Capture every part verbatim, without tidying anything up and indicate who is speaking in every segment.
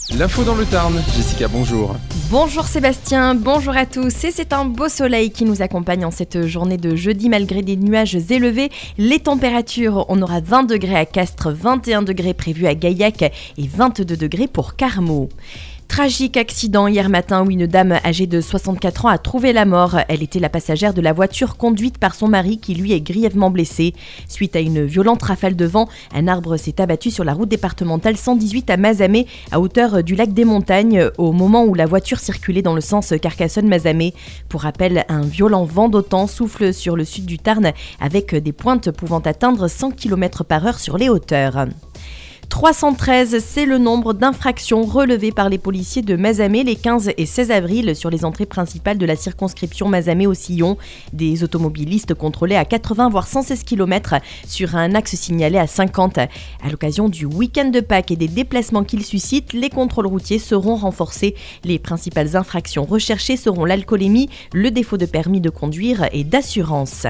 Speaker 1: L'info dans le Tarn, Jessica, bonjour.
Speaker 2: Bonjour Sébastien, bonjour à tous. Et c'est un beau soleil qui nous accompagne en cette journée de jeudi malgré des nuages élevés. Les températures, on aura vingt degrés à Castres, vingt et un degrés prévus à Gaillac et vingt-deux degrés pour Carmaux. Tragique accident hier matin où une dame âgée de soixante-quatre ans a trouvé la mort. Elle était la passagère de la voiture conduite par son mari qui lui est grièvement blessé. Suite à une violente rafale de vent, un arbre s'est abattu sur la route départementale cent dix-huit à Mazamet, à hauteur du lac des Montagnes, au moment où la voiture circulait dans le sens Carcassonne-Mazamet. Pour rappel, un violent vent d'OTAN souffle sur le sud du Tarn avec des pointes pouvant atteindre cent kilomètres par heure sur les hauteurs. trois cent treize, c'est le nombre d'infractions relevées par les policiers de Mazamet les quinze et seize avril sur les entrées principales de la circonscription Mazamet-Aucillon. Des automobilistes contrôlés à quatre-vingts voire cent seize kilomètres sur un axe signalé à cinquante. À l'occasion du week-end de Pâques et des déplacements qu'il suscite, les contrôles routiers seront renforcés. Les principales infractions recherchées seront l'alcoolémie, le défaut de permis de conduire et d'assurance.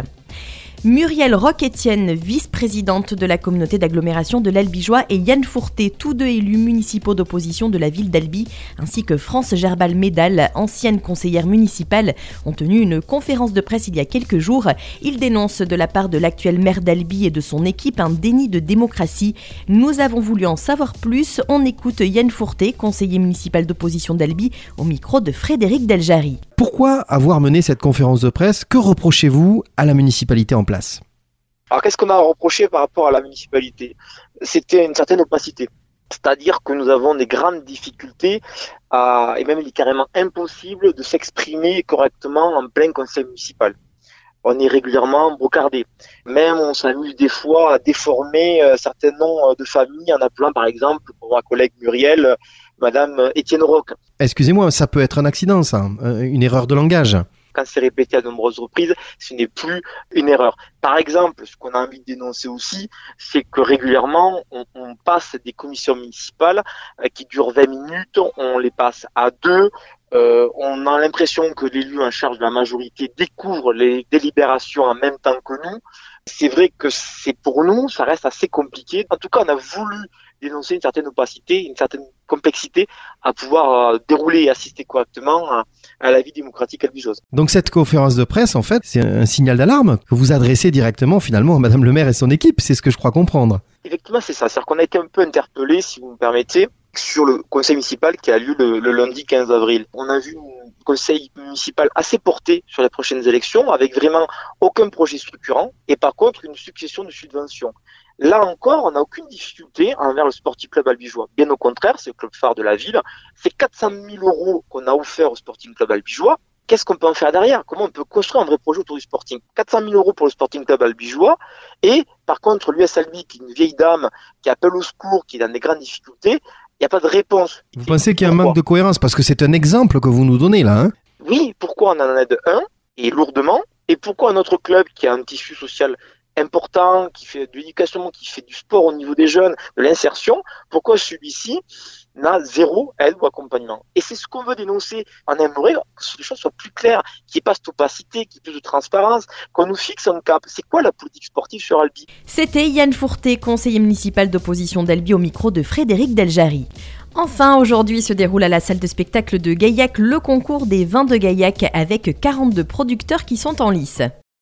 Speaker 2: Muriel Roch-Etienne, vice-présidente de la communauté d'agglomération de l'Albigeois, et Yann Fourté, tous deux élus municipaux d'opposition de la ville d'Albi, ainsi que France Gerbal-Médal, ancienne conseillère municipale, ont tenu une conférence de presse il y a quelques jours. Ils dénoncent de la part de l'actuel maire d'Albi et de son équipe un déni de démocratie. Nous avons voulu en savoir plus. On écoute Yann Fourté, conseiller municipal d'opposition d'Albi, au micro de Frédéric Deljari.
Speaker 3: Pourquoi avoir mené cette conférence de presse ? Que reprochez-vous à la municipalité en place ?
Speaker 4: Alors qu'est-ce qu'on a reproché par rapport à la municipalité ? C'était une certaine opacité. C'est-à-dire que nous avons des grandes difficultés, à, et même il est carrément impossible de s'exprimer correctement en plein conseil municipal. On est régulièrement brocardé. Même on s'amuse des fois à déformer un certain nombre de familles en appelant par exemple, pour ma collègue Muriel, Madame Étienne Roch.
Speaker 3: Excusez-moi, ça peut être un accident ça, une erreur de langage.
Speaker 4: Quand c'est répété à de nombreuses reprises, ce n'est plus une erreur. Par exemple, ce qu'on a envie de dénoncer aussi, c'est que régulièrement, on, on passe des commissions municipales euh, qui durent vingt minutes, on les passe à deux. Euh, on a l'impression que l'élu en charge de la majorité découvre les délibérations en même temps que nous. C'est vrai que c'est pour nous, ça reste assez compliqué. En tout cas, on a voulu dénoncer une certaine opacité, une certaine complexité à pouvoir euh, dérouler et assister correctement à, à la vie démocratique albigeoise.
Speaker 3: Donc cette conférence de presse, en fait, c'est un signal d'alarme que vous adressez directement finalement à Madame le maire et son équipe, c'est ce que je crois comprendre.
Speaker 4: Effectivement, c'est ça. C'est-à-dire qu'on a été un peu interpellé, si vous me permettez, sur le conseil municipal qui a lieu le, le lundi quinze avril. On a vu un conseil municipal assez porté sur les prochaines élections, avec vraiment aucun projet structurant, et par contre une succession de subventions. Là encore, on n'a aucune difficulté envers le Sporting Club albigeois. Bien au contraire, c'est le club phare de la ville. C'est quatre cent mille euros qu'on a offert au Sporting Club albigeois. Qu'est-ce qu'on peut en faire derrière ? Comment on peut construire un vrai projet autour du Sporting ? quatre cent mille euros pour le Sporting Club albigeois. Et par contre, l'U S Albi, qui est une vieille dame qui appelle au secours, qui est dans des grandes difficultés, il n'y a pas de réponse.
Speaker 3: Vous pensez qu'il y a un manque de cohérence ? Parce que c'est un exemple que vous nous donnez là. Hein ?
Speaker 4: Oui, pourquoi on en aide un, et lourdement, et pourquoi un autre club qui a un tissu social important, qui fait de l'éducation, qui fait du sport au niveau des jeunes, de l'insertion, pourquoi celui-ci n'a zéro aide ou accompagnement ? Et c'est ce qu'on veut dénoncer. On aimerait que les choses soient plus claires, qu'il n'y ait pas cette opacité, qu'il y ait plus de transparence, qu'on nous fixe un cap. C'est quoi la politique sportive sur Albi ?
Speaker 2: C'était Yann Fourté, conseiller municipal d'opposition d'Albi au micro de Frédéric Deljari. Enfin, aujourd'hui se déroule à la salle de spectacle de Gaillac le concours des vins de Gaillac avec quarante-deux producteurs qui sont en lice.